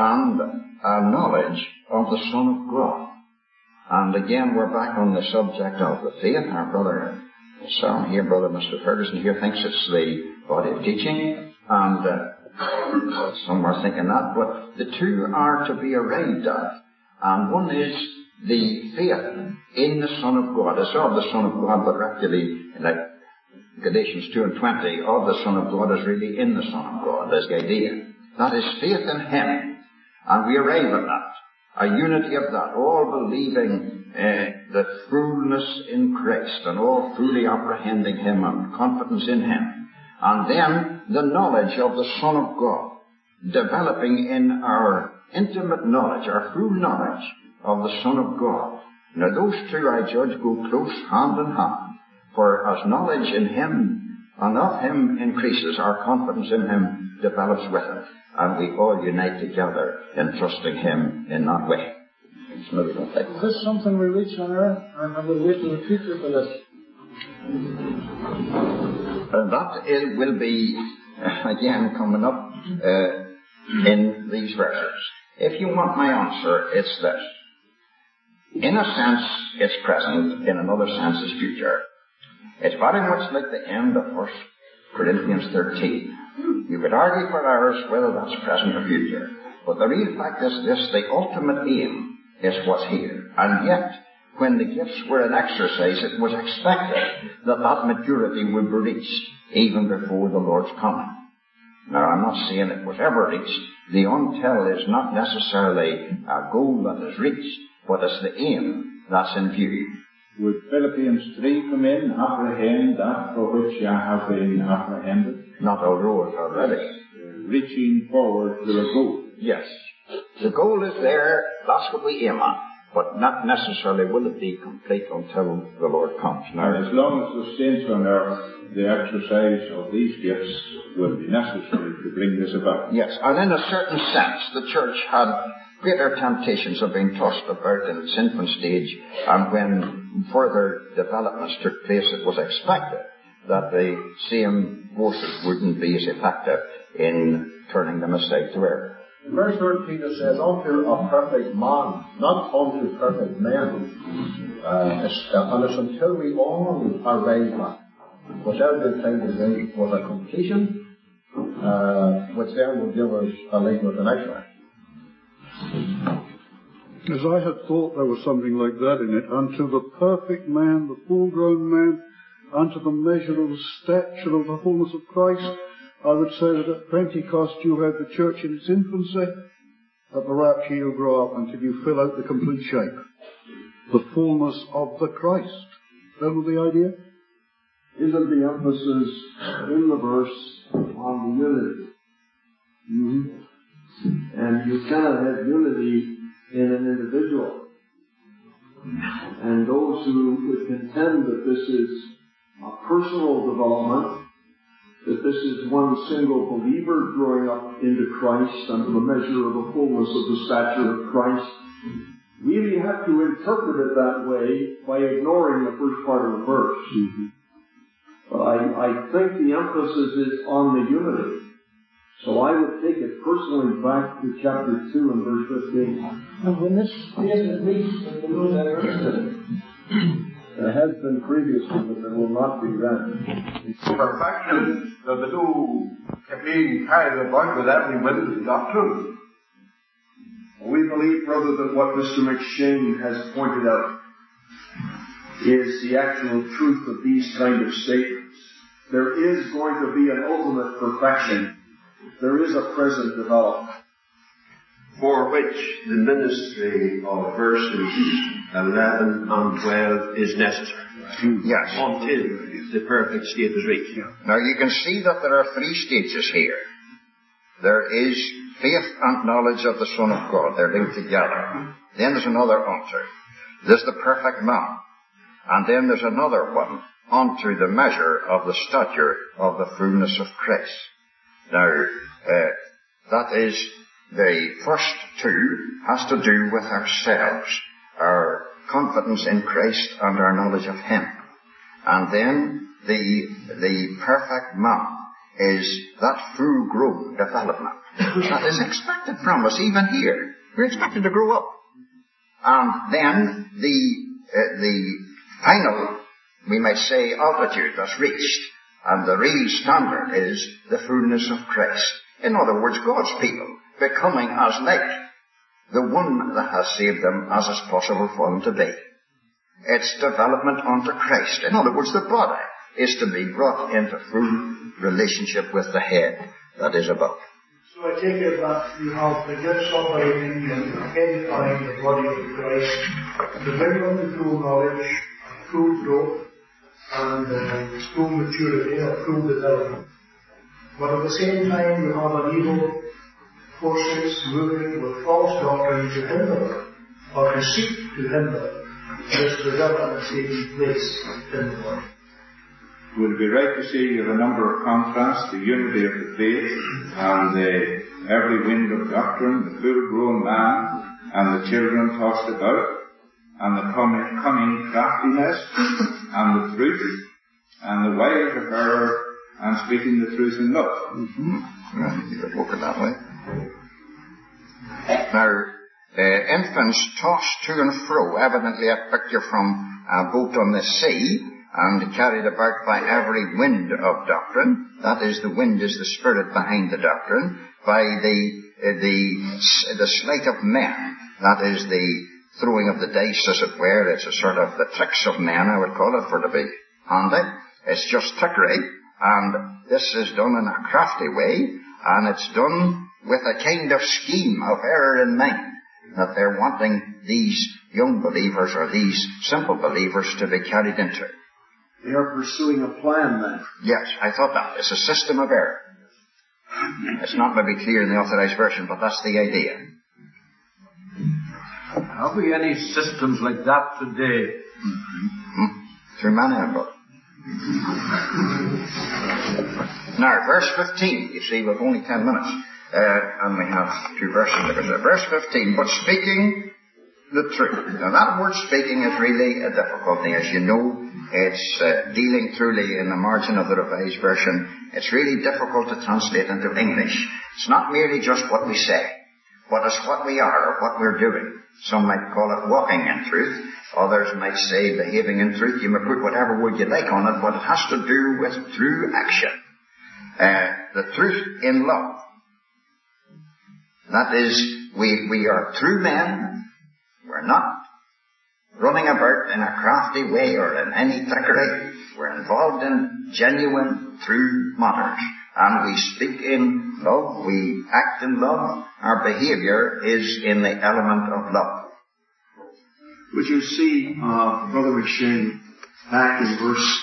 a knowledge of the Son of God. And again, we're back on the subject of the faith. Our brother Sam here, brother Mr. Ferguson here, thinks it's the body of teaching, and some are thinking that, but the two are to be arrived at. And one is the faith in the Son of God. It's of the Son of God, but actually, like Galatians 2:20, of the Son of God is really in the Son of God. That's the idea. That is faith in Him. And we arrive at that. A unity of that, all believing the fullness in Christ and all fully apprehending Him and confidence in Him. And then the knowledge of the Son of God, developing in our intimate knowledge, our full knowledge of the Son of God. Now those two, I judge, go close hand in hand. For as knowledge in Him and of Him increases, our confidence in Him develops with it. And we all unite together in trusting Him in that way. Is this something we reach on earth, or have we wait in the future for this? And that will be, again, coming up in these verses. If you want my answer, it's this. In a sense, it's present. In another sense, it's future. It's very much like the end of 1 Corinthians 13. You could argue for hours whether that's present or future. But the real fact is this, the ultimate aim is what's here. And yet, when the gifts were in exercise, it was expected that that maturity would be reached even before the Lord's coming. Now, I'm not saying it was ever reached. The until is not necessarily a goal that is reached, but it's the aim that's in view. Would Philippians 3 come in, apprehend that for which you have been apprehended? Not a road already. Reaching forward to the goal. Yes. The goal is there, that's what we aim at. But not necessarily will it be complete until the Lord comes. Now, as long as the saints on earth, the exercise of these gifts will be necessary to bring this about. Yes, and in a certain sense, the church had greater temptations of being tossed about in its infant stage, and when further developments took place, it was expected that the same forces wouldn't be as effective in turning them aside to error. Verse 13 it says, unto a perfect man, not unto perfect men. And it's until we all arrive at whatever the time is in was a completion, which then will give us a link with the next one. As I had thought there was something like that in it, unto the perfect man, the full-grown man, unto the measure of the stature of the fullness of Christ. I would say that at Pentecost you had the church in its infancy. At the rapture you'll grow up until you fill out the complete shape. The fullness of the Christ. That was the idea? Isn't the emphasis in the verse on the unity? Mm-hmm. And you cannot have unity in an individual. And those who would contend that this is a personal development, that this is one single believer growing up into Christ under the measure of the fullness of the stature of Christ, really have to interpret it that way by ignoring the first part of the verse. Mm-hmm. But I think the emphasis is on the unity. So I would take it personally back to chapter 2 and verse 15. And when this statement reached in the New Testament, there has been previously, but there will not be then. Perfection that the two being carried about with every wind of doctrine. We believe, brother, that what Mr. McShane has pointed out is the actual truth of these kind of statements. There is going to be an ultimate perfection. There is a present development, for which the ministry of verses 11 and 12 is necessary. Yes. Until the perfect state is reached. Now you can see that there are 3 stages here. There is faith and knowledge of the Son of God. They're linked together. Then there's another unto. There's the perfect man. And then there's another one, unto the measure of the stature of the fullness of Christ. Now, that is, the first 2 has to do with ourselves, our confidence in Christ and our knowledge of Him. And then the perfect man is that full-grown development that is expected from us even here. We're expected to grow up. And then the final, we might say, altitude that's reached. And the real standard is the fullness of Christ. In other words, God's people becoming as like the one that has saved them as is possible for them to be. It's development unto Christ. In other words, the body is to be brought into full relationship with the head that is above. So I take it that you have the gifts operating and edifying the body of Christ, to bring them to full knowledge, full growth, and full maturity, or full development. But at the same time, we have an evil forces moving with false doctrine to hinder, or to seek to hinder, this development taking place in the body. Would it be right to say you have a number of contrasts, the unity of the faith, and every wind of doctrine, the full-grown man, and the children tossed about, and the coming craftiness, and the truth, and the wiles of error, and speaking the truth in love? Mm-hmm. Well, you could look at that way. Now, infants tossed to and fro, evidently a picture from a boat on the sea, and carried about by every wind of doctrine. That is, the wind is the spirit behind the doctrine. By the sleight of men. That is the throwing of the dice, as it were. It's a sort of the tricks of men, I would call it, for to be handy. It's just trickery, and this is done in a crafty way, and it's done with a kind of scheme of error in mind, that they're wanting these young believers or these simple believers to be carried into. They are pursuing a plan then. Yes, I thought that. It's a system of error. It's not maybe clear in the Authorized Version, but that's the idea. Have we any systems like that today? Through many of them. Now, verse 15, you see, we've only 10 minutes, and we have 2 verses to go. Verse 15, but speaking the truth. Now, that word speaking is really a difficulty, as you know. It's dealing truly in the margin of the Revised Version. It's really difficult to translate into English. It's not merely just what we say, but it's what we are or what we're doing. Some might call it walking in truth. Others might say behaving in truth. You may put whatever word you like on it, but it has to do with true action. The truth in love. That is, we are true men. We're not running about in a crafty way or in any trickery. We're involved in genuine, true matters. And we speak in love, we act in love. Our behavior is in the element of love. Would you see, Brother McShane, back in verse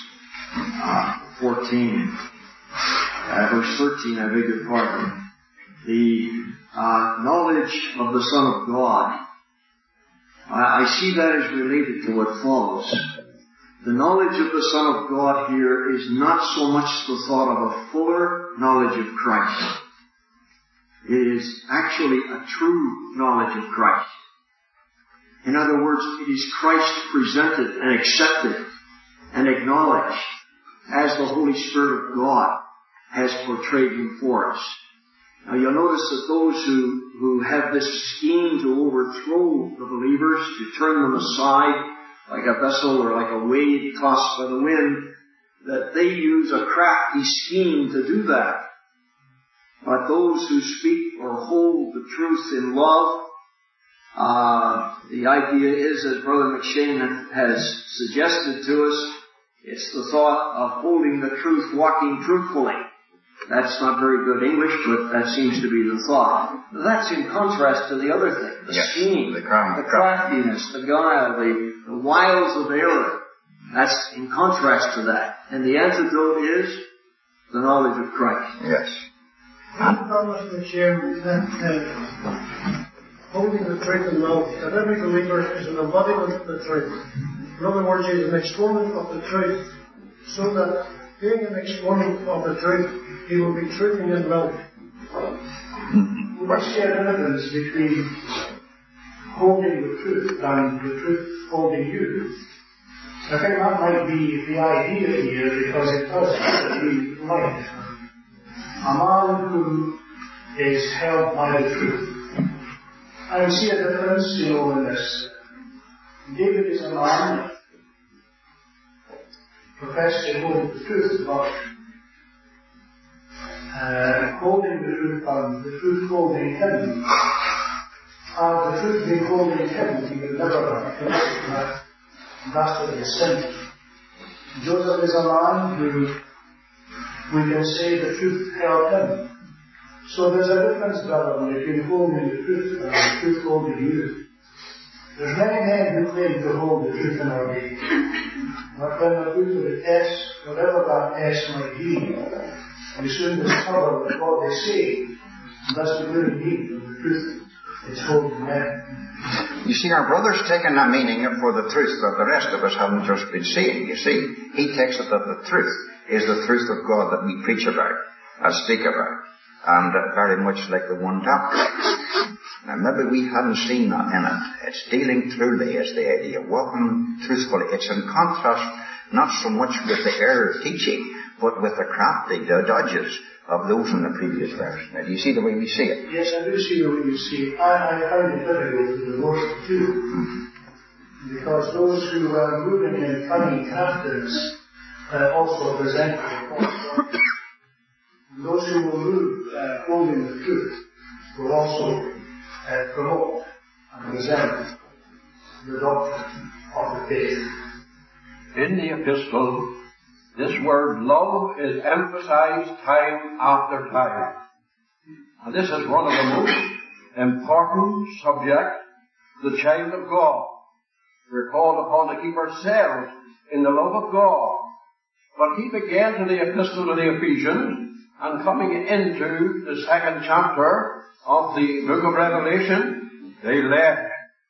13, verse 13, I beg your pardon, the knowledge of the Son of God, I see that as related to what follows. The knowledge of the Son of God here is not so much the thought of a fuller knowledge of Christ. It is actually a true knowledge of Christ. In other words, it is Christ presented and accepted and acknowledged as the Holy Spirit of God has portrayed Him for us. Now you'll notice that those who have this scheme to overthrow the believers, to turn them aside like a vessel or like a wave tossed by the wind, that they use a crafty scheme to do that. But those who speak or hold the truth in love, the idea is, as Brother McShane has suggested to us, it's the thought of holding the truth, walking truthfully. That's not very good English, but that seems to be the thought. That's in contrast to the other thing, the scheme, the craftiness, the guile, the wiles of error. That's in contrast to that. And the antidote is the knowledge of Christ. Yes. And Thomas McShane, that holding the truth in love, that every believer is an embodiment of the truth. In other words, he is an exponent of the truth, so that being an exponent of the truth, he will be truthing in love. We see a difference between holding the truth and the truth holding you. I think that might be the idea here, because it does really like a man who is held by the truth. I see a difference, in this. David is a man professed to hold the truth, but holding the truth and the truth holding him, and the truth being holding him, he will never have committed that. That's what is sin. Joseph is a man who we can say the truth held him. So there's a difference, brother, between holding the truth and the truth holding you. There's many men who claim to hold the truth in our day. But when they're put to the test, whatever that test might be, we soon discover that what they say doesn't really mean the truth it's holding them. You see, our brother's taken a meaning for the truth that the rest of us haven't just been seeing. You see, he takes it that the truth is the truth of God that we preach about and speak about, and very much like the one doctrine. Now, maybe we haven't seen that in it. It's dealing truly as the idea, walking truthfully. It's in contrast not so much with the error of teaching, but with the crafty dodges of those in the previous verse. Now, do you see the way we see it? Yes, I do see the way you see it. I find it difficult to divorce the two. Because those who are moving in funny craftiness also present the false doctrine. And those who will move holding the truth will also promote and present the doctrine of the faith. In the epistle, this word love is emphasized time after time. And this is one of the most important subjects the child of God. We're called upon to keep ourselves in the love of God. But he began to the epistle to the Ephesians, and coming into the second chapter of the book of Revelation, they left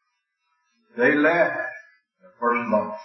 the first love.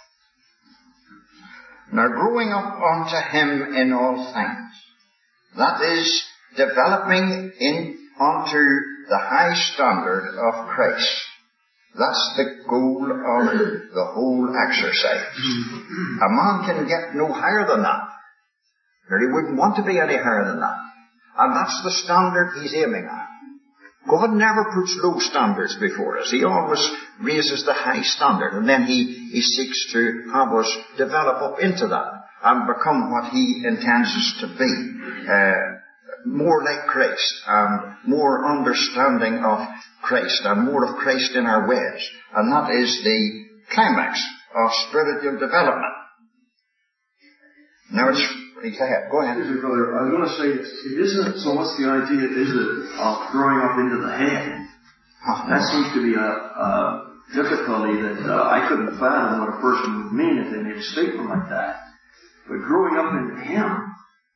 Now, growing up unto him in all things, that is, developing unto the high standard of Christ. That's the goal of the whole exercise. A man can get no higher than that. Or he wouldn't want to be any higher than that. And that's the standard he's aiming at. God never puts low standards before us. He always raises the high standard, and then he seeks to have us develop up into that and become what he intends us to be. More like Christ, and more understanding of Christ, and more of Christ in our ways. And that is the climax of spiritual development. Now please go ahead. Brother, I was going to say, it isn't so much the idea, is it, of growing up into the head. That seems to be a difficulty that I couldn't fathom what a person would mean if they made a statement like that. But growing up into him,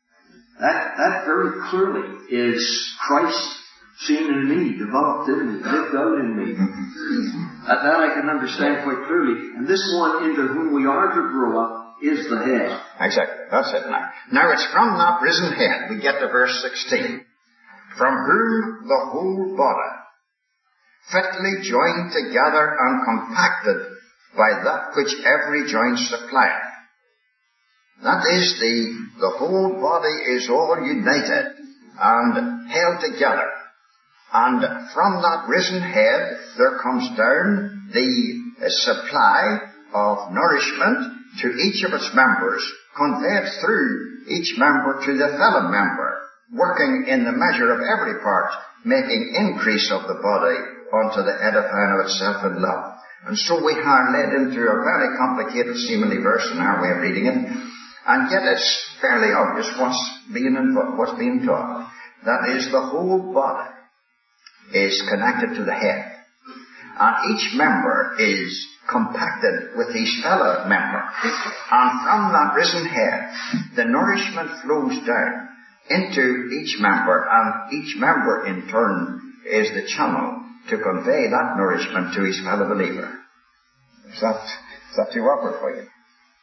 that very clearly is Christ seen in me, developed in me, lived out in me. That I can understand quite clearly. And this one into whom we are to grow up is the head. Exactly. That's it now. Now it's from that risen head we get to verse 16. From whom the whole body, fitly joined together and compacted by that which every joint supplieth. That is, the whole body is all united and held together. And from that risen head there comes down the supply of nourishment to each of its members, conveyed through each member to the fellow member, working in the measure of every part, making increase of the body unto the edifying of itself in love. And so we are led into a very complicated seemingly verse in our way of reading it, and yet it's fairly obvious what's being taught. That is, the whole body is connected to the head, and each member is compacted with his fellow member. And from that risen head, the nourishment flows down into each member, and each member in turn is the channel to convey that nourishment to his fellow believer. Is that too awkward for you?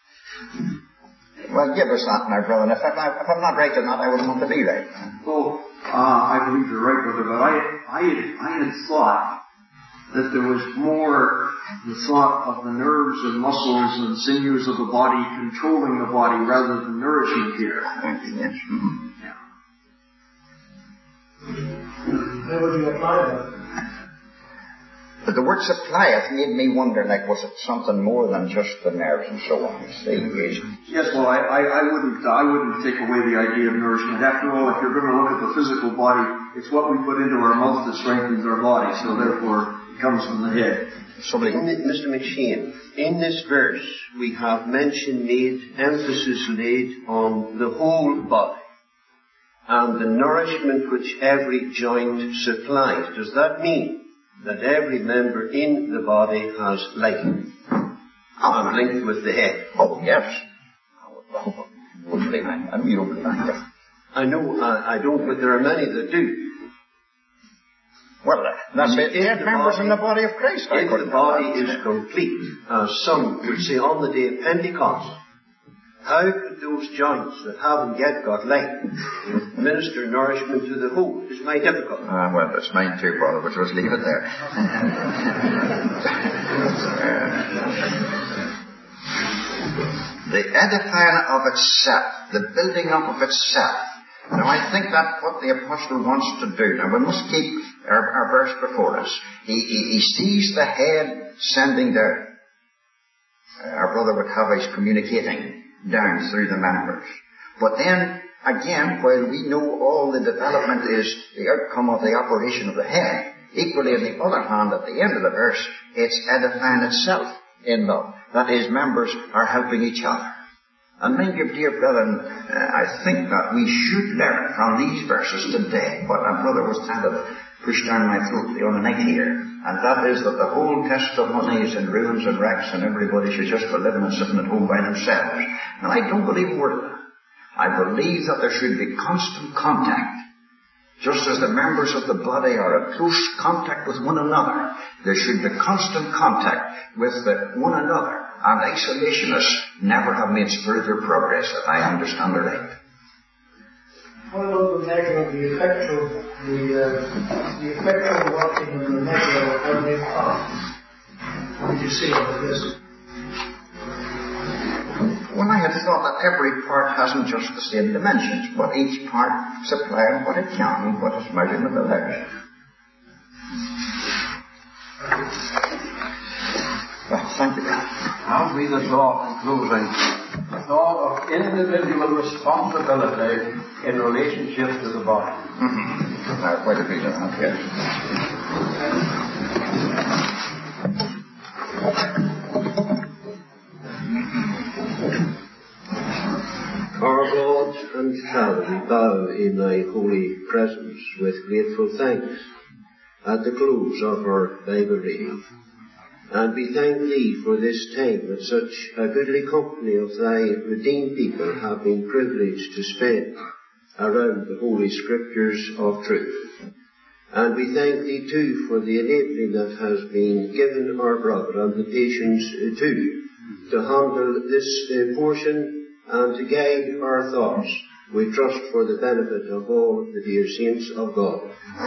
Well, give us that now, brother. And if I'm not right in that, I wouldn't want to be right. Well, I believe you're right, brother, but I had thought that there was more the thought of the nerves and muscles and sinews of the body controlling the body rather than nourishment here. Yes. Mm-hmm. Yeah. How would you apply that? But the word supplieth made me wonder, like, was it something more than just the nerves and so on? Yes, well, I wouldn't take away the idea of nourishment. After all, if you're going to look at the physical body, it's what we put into our mouth that strengthens our body, so therefore it comes from the head. Mr. McShane, in this verse we have emphasis laid on the whole body and the nourishment which every joint supplies. Does that mean that every member in the body has life and linked with the head? Oh, yes. And you don't believe that. I know, I don't, but there are many that do. Well, that's it. 8 members in the body of Christ. If the body is complete, as some would say on the day of Pentecost, how could those joints that haven't yet got life minister nourishment to the whole? Is my difficulty. Well, it's mine too, brother, but let's leave it there. the edifying of itself, the building up of itself. Now I think that's what the apostle wants to do. Now we must keep our verse before us. He sees the head sending down. Our brother would have us communicating down through the members. But then, again, while we know all the development is the outcome of the operation of the head, equally on the other hand, at the end of the verse, it's edifying itself in love. That is, members are helping each other. And mind you, dear brethren, I think that we should learn from these verses today what our brother was kind of pushed down my throat the other night here, and that is that the whole testimony is in ruins and wrecks and everybody should just be living and sitting at home by themselves. And I don't believe a word of that. I believe that there should be constant contact. Just as the members of the body are in close contact with one another, there should be constant contact with one another. And isolationists never have made spiritual progress, if I understand it right. What about the measure of the effectual working and the measure of every part? What did you say about this? Well, I had thought that every part hasn't just the same dimensions, but each part supplying what it can and what its measurement allows. Well, thank you. I'll be the thought in closing. The thought of individual responsibility in relationship to the body. Now, quite a bit of that, yes. Our God and Father, we bow in thy holy presence with grateful thanks at the close of our Bible reading. And we thank thee for this time that such a goodly company of thy redeemed people have been privileged to spend around the Holy Scriptures of truth. And we thank thee too for the enabling that has been given our brother and the patience too to handle this portion and to guide our thoughts, we trust, for the benefit of all the dear saints of God.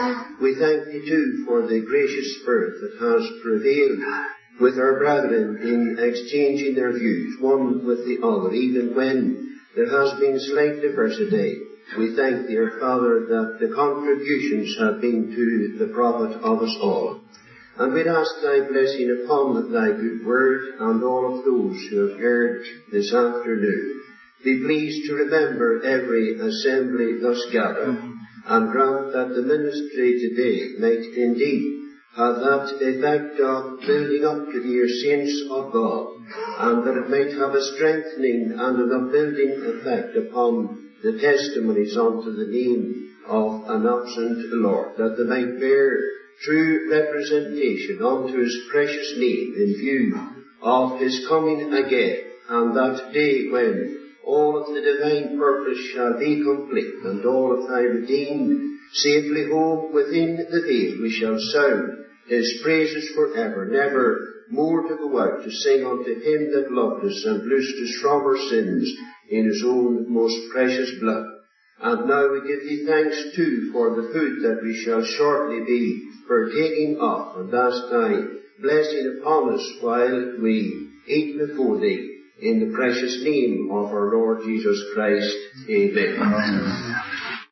We thank thee too for the gracious spirit that has prevailed with our brethren in exchanging their views, one with the other, even when there has been slight diversity. We thank thee, our Father, that the contributions have been to the profit of us all. And we'd ask thy blessing upon thy good word and all of those who have heard this afternoon. Be pleased to remember every assembly thus gathered, and grant that the ministry today might indeed have that effect of building up the dear saints of God, and that it might have a strengthening and an upbuilding effect upon the testimonies unto the name of an absent Lord, that they might bear true representation unto his precious name in view of his coming again, and that day when all of the divine purpose shall be complete, and all of thy redeemed safely home within the veil, we shall sound his praises forever, never more to go out to sing unto him that loved us and loosed us from our sins in his own most precious blood. And now we give thee thanks too for the food that we shall shortly be partaking of, and ask thy blessing upon us while we eat before thee. In the precious name of our Lord Jesus Christ. Amen.